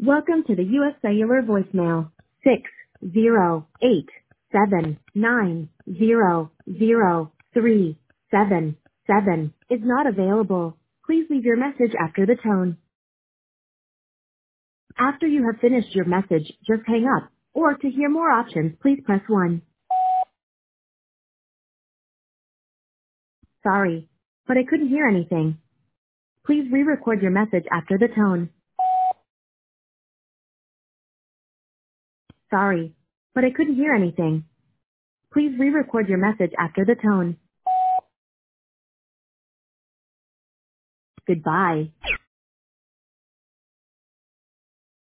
Welcome to the U.S. Cellular voicemail. 608-790-0377 is not available. Please leave your message after the tone. After you have finished your message, just hang up. Or to hear more options, please press 1. Sorry, but I couldn't hear anything. Please re-record your message after the tone. Sorry, but I couldn't hear anything. Please re-record your message after the tone. Goodbye.